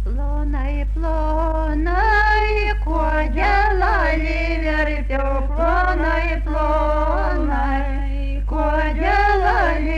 Plonai, plonai, kodėl verpiau, plonai, plonai, kodėl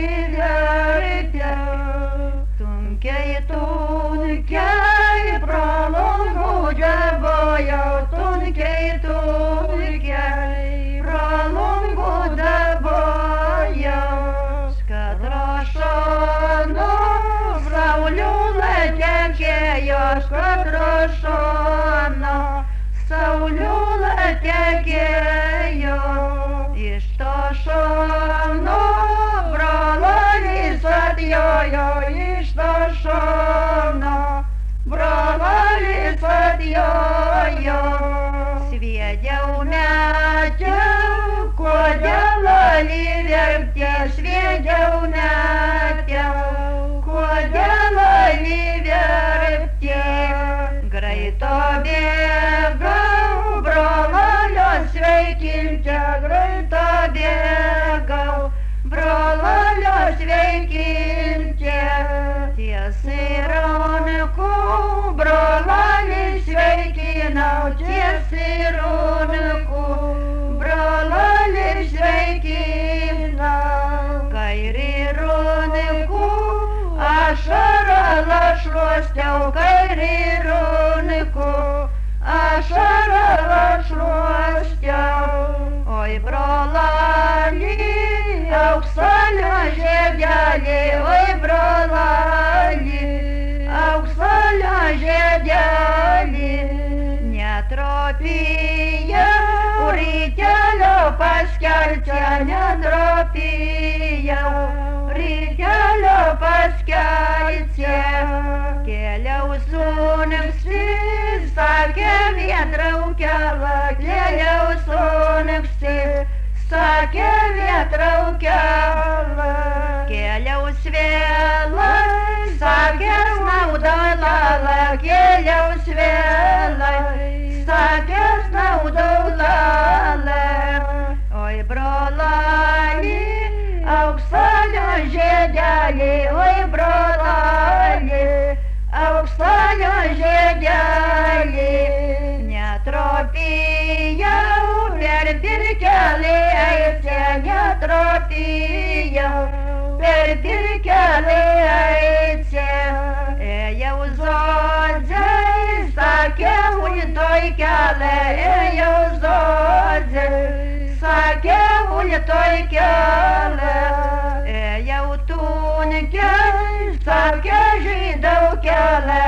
verpiau. Tunkiai, tunkiai, pralongų džabojau, tunkiai, tunkiai, pralongų dabojau. Skadrašano, saulių tekėjo, skadrašano, saulių tekėjo. Iš to šono brolis atjojo, iš to šono brolis atjojo. Sviedžiau mečiau, kodėl verpti, sviedžiau mečiau, kodėl verpti. Greito bėgau, brolio sveikinti, greito bėgau, brolio sveikinti. Tiesiai raunku, brolį sveikinau, tiesiai raunku, brolį sveikinau. Kairį raunku, ašarą lašluostiau, kairį raunku, ašarą lašluostiau. Oi brolali, auksalio žiedelį, oi brolali, auksalio žiedelį. Netropijau, rytelio paskelbti, netropijau, rytelio paskelbti. Keliau sunaksi, sakė vietraukelą, keliau sunaksi, sakė vietraukelą. Keliau svėlą, sakė snaudalą, keliau svėlą, sakė snaudalą. Oi brolali, auksalio žiedelį, oi brolali, auksalio žiedelį. Netropijau, per pirkelį eiti, netropijau, per pirkelį eiti. Ėjau zodžiai, sakė ulitoj kelią, ėjau zodžiai, sakė ulitoj kelią. Ėjau tunkiai, sakė žydau kelią,